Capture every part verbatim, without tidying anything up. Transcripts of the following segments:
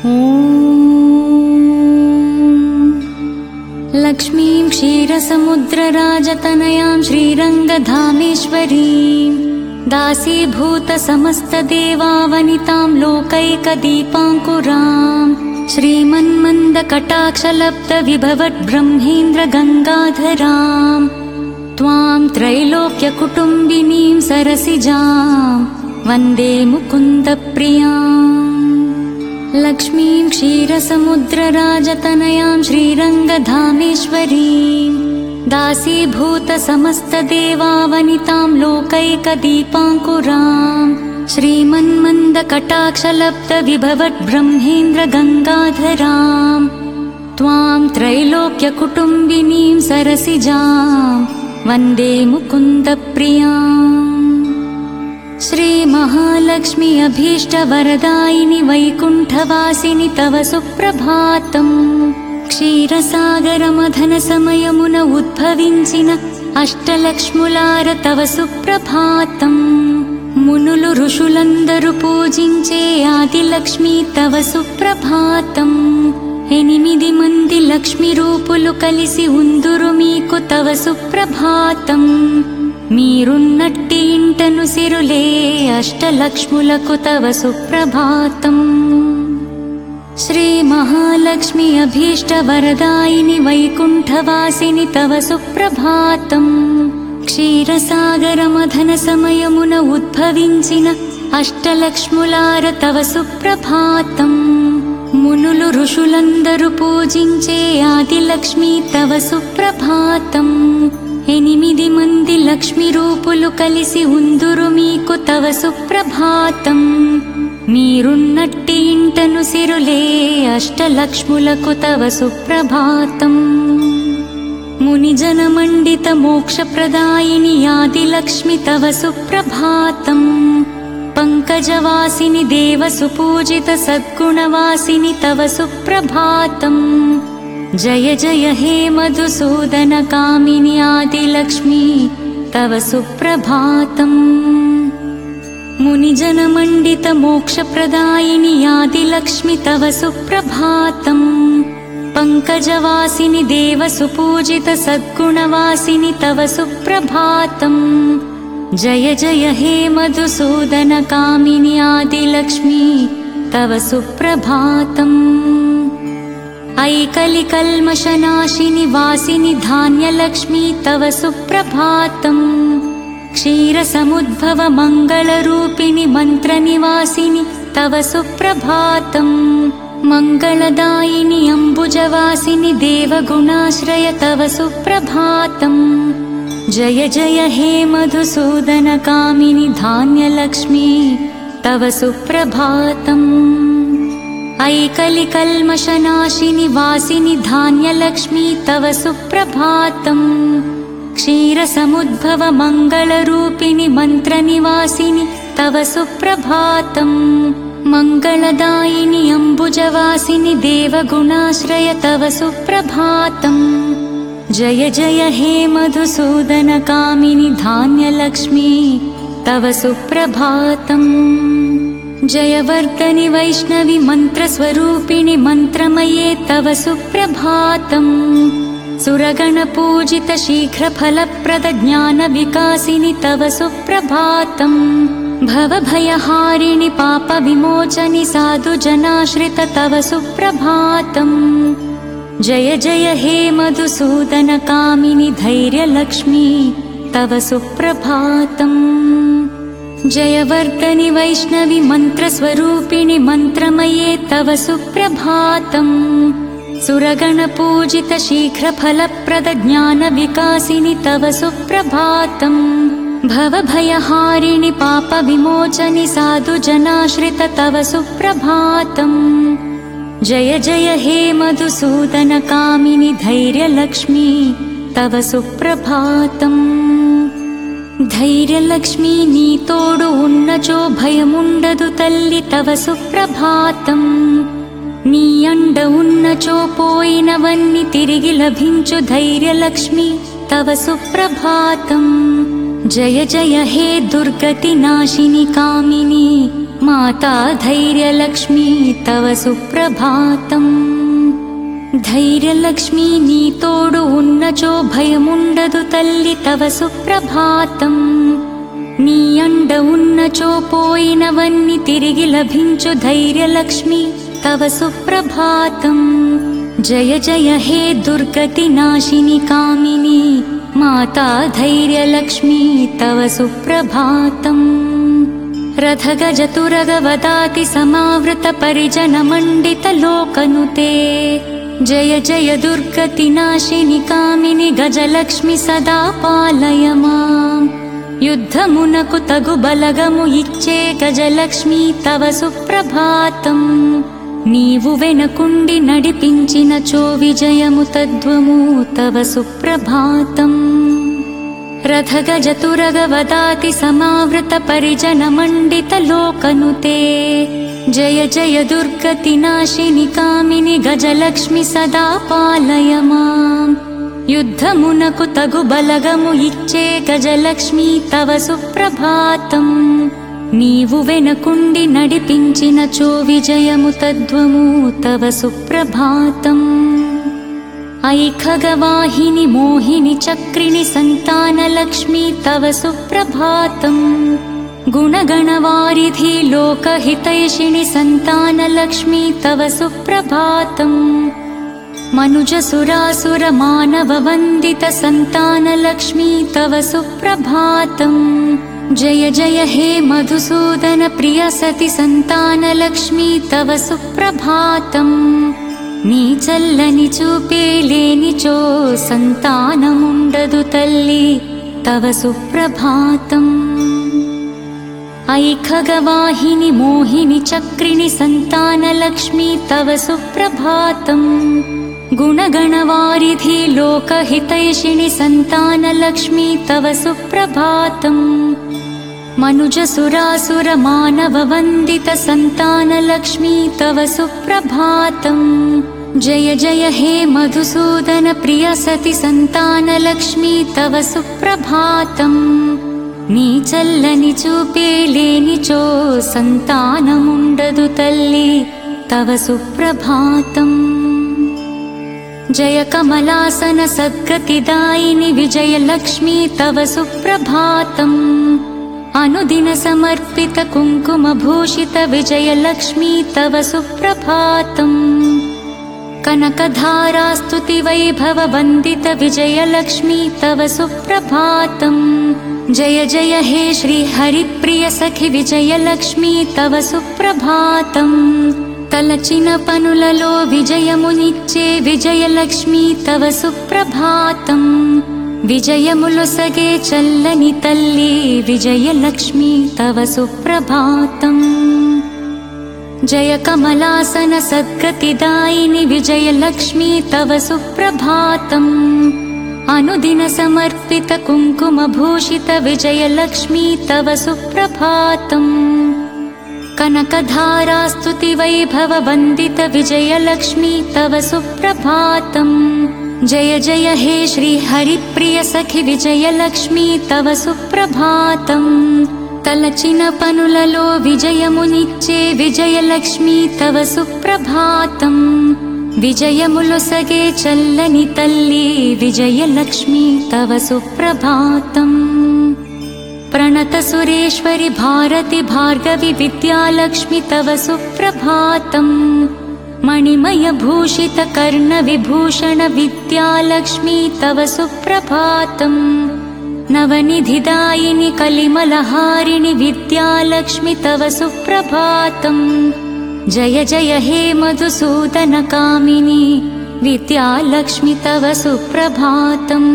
लक्ष्मीं क्षीरसमुद्रराजतनयां श्रीरङ्गधामेश्वरीं दासीभूतसमस्तदेवावनितां लोकैकदीपाङ्कुरां श्रीमन्मन्दकटाक्षलब्धविभवद्ब्रह्मेन्द्रगङ्गाधरां त्वां त्रैलोक्यकुटुम्बिनीं सरसिजां वन्दे मुकुन्दप्रियाम्। लक्ष्मीं क्षीरसमुद्रराजतनयां श्रीरङ्गधामेश्वरीं दासीभूतसमस्तदेवावनितां लोकैकदीपाङ्कुरां श्रीमन्मन्दकटाक्षलब्धविभवद्ब्रह्मेन्द्रगङ्गाधरां त्वां त्रैलोक्यकुटुम्बिनीं सरसिजां वन्दे मुकुन्दप्रियाम्। श्रीमहालक्ष्मी अभीष्टवरदायिनि वैकुण्ठवासिनि तव सुप्रभातम्। क्षीरसागरमथनसमयमुन उद्भविंचिन अष्टलक्ष्मुलार तव सुप्रभातम्। मुनुलु ऋषुलंदरु पूजिंचे आदिलक्ष्मी तव सुप्रभातम्। एनिमिदि मंदि लक्ष्मी रूपुलु कलिसि उंदुरु मीकु तव सुप्रभातम्। मीरुन्नट्टि इंटनु सिरुले अष्टलक्ष्मुलकु तव सुप्रभातम्। श्री महालक्ष्मी अभीष्टवरदायिनि वैकुण्ठवासिनि तव सुप्रभातम्। क्षीरसागरमथनसमयमुन उद्भविंचिन अष्टलक्ष्मुलार तव सुप्रभातम्। मुनुलु ऋषुलंदरु पूजिंचे आदिलक्ष्मी तव सुप्रभातम्। एनिमिदि मंदि लक्ष्मी रूपुलु कलिसि उंदुरु मीकु तव सुप्रभातम्। मीरुन्नट्टि इंटनु सिरुले अष्टलक्ष्मुलकु तव सुप्रभातम्। मुनिजनमण्डित मोक्षप्रदायिनि आदिलक्ष्मी तव सुप्रभातम्। पंकजवासिनि देवसुपूजित सद्गुणवासिनि तव सुप्रभातम्। जय जय हे मधुसूदन कामिनि आदिलक्ष्मी तव सुप्रभातम्। मुनिजनमण्डित मोक्षप्रदायिनि आदिलक्ष्मी तव सुप्रभातम्। पंकजवासिनि देवसुपूजित सद्गुणवासिनि तव सुप्रभातम्। जय जय हे मधुसूदन कामिनि आदिलक्ष्मी तव सुप्रभातम्। ऐकलिकल्मषनाशिनि वासिनि धान्यलक्ष्मी तव सुप्रभातम्। क्षीरसमुद्भव मङ्गलरूपिणि मन्त्रनिवासिनि तव सुप्रभातम्। मङ्गलदायिनि अम्बुजवासिनि देवगुणाश्रय तव सुप्रभातम्। जय जय हे मधुसूदन कामिनि धान्यलक्ष्मी तव सुप्रभातम्। ऐकलिकल्मषनाशिनि वासिनि धान्यलक्ष्मी तव सुप्रभातम्। क्षीरसमुद्भव मङ्गलरूपिणि मन्त्रनिवासिनि तव सुप्रभातम्। मङ्गलदायिनि अम्बुजवासिनि देवगुणाश्रय तव सुप्रभातम्। जय जय हे मधुसूदन कामिनि धान्यलक्ष्मी तव सुप्रभातम्। जयवर्धनि वैष्णवि मन्त्रस्वरूपिणि मन्त्रमये तव सुप्रभातम्। सुरगणपूजित शीघ्रफलप्रद ज्ञानविकासिनि तव सुप्रभातम्। भवभयहारिणि पापविमोचनि साधुजनाश्रित तव सुप्रभातम्। जय जय हे मधुसूदन कामिनि धैर्यलक्ष्मी तव सुप्रभातम्। जयवर्धनि वैष्णवि मन्त्रस्वरूपिणि मन्त्रमये तव सुप्रभातम्। सुरगणपूजित शीघ्रफलप्रद ज्ञानविकासिनि तव सुप्रभातम्। भवभयहारिणि पापविमोचनि साधुजनाश्रित तव सुप्रभातम्। जय जय हे मधुसूदन कामिनि धैर्यलक्ष्मी तव सुप्रभातम्। धैर्यलक्ष्मी नीतोडु उन्नचो भयमुंडदु तल्लि तव सुप्रभातम्। नी अंड उन्नचो पोयिनवन्नि तिरिगि लभिंचु धैर्यलक्ष्मी तव सुप्रभातम्। जय जय हे दुर्गति नाशिनि कामिनी मा माता धैर्यलक्ष्मी तव सुप्रभातम् धैर्यलक्ष्मी नी तोडु उन्नचो भयमुंडदु तल्ली तव सुप्रभातम् नी अंड उन्नचो पोयिनवन्नि तिरिगि लभिंचु धैर्यलक्ष्मी तव सुप्रभातम् जय जय हे दुर्गति नाशिनि कामिनी माता धैर्यलक्ष्मी तव सुप्रभातम् रथ गज तुरग वदाति समावृत परिजन मंडित लोकनुते जय जय दुर्गति नाशिनि कामिनि गजलक्ष्मी सदा पालय माम् युद्धमुनकु तगु बलगमु इच्चे गजलक्ष्मी तव सुप्रभातम् नीवु वेनकुंडि नडिपिंचिनचो विजयमु तद्वमु तव सुप्रभातम् रथ गज तुरग वदाति समावृत परिजन मंडित लोकनुते जय जय दुर्गति नाशिनि कामिनि गजलक्ष्मी सदा पालय माम् युद्धमुनकु तगु बलगमु इच्चे गजलक्ष्मी तव सुप्रभातम् नीवु वेनकुंडि नडिपिंचिनचो विजयमु तद्वमु तव सुप्रभातम् ऐ खगवाहिनि मोहिनि चक्रिणि संतानलक्ष्मी तव सुप्रभातम् गुणगणवारिधि लोकहितैषिणि संतानलक्ष्मी तव सुप्रभातम् मनुजसुरासुर मानव वन्दित संतानलक्ष्मी तव सुप्रभातम् जय जय हे मधुसूदन प्रिय सति संतानलक्ष्मी तव सुप्रभातम् नी चल्లని చూపే లేనిచో సంతానముండదు తల్లి తవ సుప్రభాతం ఐ ఖగవాహిని మోహిని చక్రిణి సంతానలక్ష్మి తవ సుప్రభాతం గుణగణవారిధి లోకహితైషిణి సంతానలక్ష్మి తవ సుప్రభాతం मनुजसुरासुर मानव वन्दित संतानलक्ष्मी तव सुप्रभातम् जय जय हे मधुसूदन प्रिय सति संतानलक्ष्मी तव सुप्रभातम् नी चल्లని చూపే లేనిచో సంతానముండదు తల్లి तव सुप्रभातम् जय कमलासन सद्गतिदायिनि विजयलक्ष्मी तव सुप्रभातम् अनुदिन समर्पित कुंकुम भूषित विजयलक्ष्मी तव सुप्रभातम् कनकधारा स्तुति वैभव वन्दित विजयलक्ष्मी तव सुप्रभातम् जय जय हे श्री हरिप्रिय सखि विजयलक्ष्मी तव सुप्रभातम् तलचिन पनुలలో విజయమునిచ్చే విజయలక్ష్మి తవ సుప్రభాతం విజయములొసగే చల్లని తల్లి విజయలక్ష్మి తవ సుప్రభాతం జయ కమలాసన సద్గతిదాయిని విజయలక్ష్మి తవ సుప్రభాతం అనుదిన సమర్పిత కుంకుమ భూషిత విజయలక్ష్మి తవ సుప్రభాతం कनकधारा स्तुति वैभव वन्दित विजयलक्ष्मी तव सुप्रभातम् जय जय हे श्री हरिप्रिय सखि विजयलक्ष्मी तव सुप्रभातम् तलचिन पनुలలో విజయమునిచ్చే విజయలక్ష్మి तव सुप्रभातम् విజయములొసగే చల్లని తల్లి విజయలక్ష్మి तव सुप्रभातम् प्रणत सुरेश्वरि भारति भार्गवि विद्यालक्ष्मी तव सुप्रभातम् मणिमय भूषित कर्ण विभूषण विद्यालक्ष्मी तव सुप्रभातम् नवनिधिदायिनि कलिमलहारिणि विद्यालक्ष्मी तव सुप्रभातम् जय जय हे मधुसूदन कामिनी विद्यालक्ष्मी तव सुप्रभातम्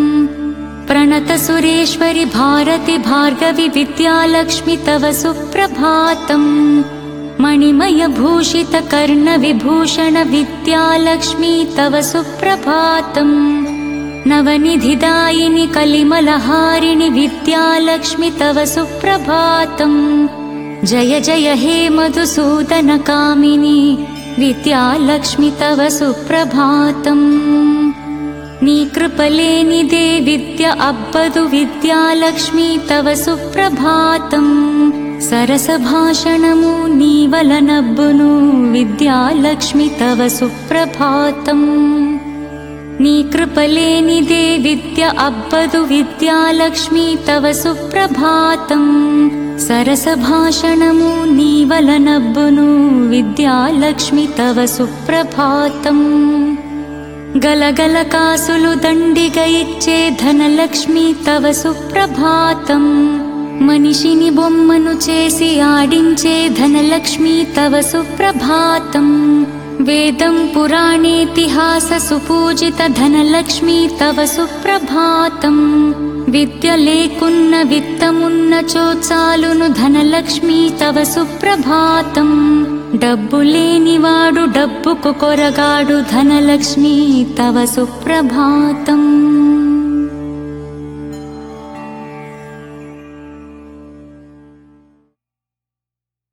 प्रणत सुरेश्वरि भारति भार्गवि विद्यालक्ष्मी तव सुप्रभातम् मणिमय भूषित कर्ण विभूषण विद्यालक्ष्मी तव सुप्रभातम् नवनिधिदायिनि कलिमलहारिणि विद्यालक्ष्मी तव सुप्रभातम् जय जय हे मधुसूदन कामिनी विद्यालक्ष्मी तव सुप्रभातम् నీ కృపలేనిదే విద్య అబ్బదు విద్యాలక్ష్మి తవ సుప్రభాతం సరస భాషణము నీవలనబ్బును విద్యాలక్ష్మి తవ సుప్రభాతం. నీ కృపలేనిదే విద్య అబ్బదు విద్యాలక్ష్మి తవ సుప్రభాతం. సరస భాషణము నీవలనబ్బును విద్యాలక్ష్మి తవ సుప్రభాతం. గలగల కాసులు దండిగా ఇచ్చే ధనలక్ష్మి తవ సుప్రభాతం. మనిషిని బొమ్మను చేసి ఆడించే ధనలక్ష్మి తవ సుప్రభాతం. వేదం పురాణేతిహాస సుపూజిత ధనలక్ష్మి తవ సుప్రభాతం. విద్య లేకున్న విత్తమున్న చోచాలును ధనలక్ష్మి తవ సుప్రభాతం. డబ్బు లేనివాడు డబ్బుకు కొరగాడు ధనలక్ష్మి తవ సుప్రభాతం.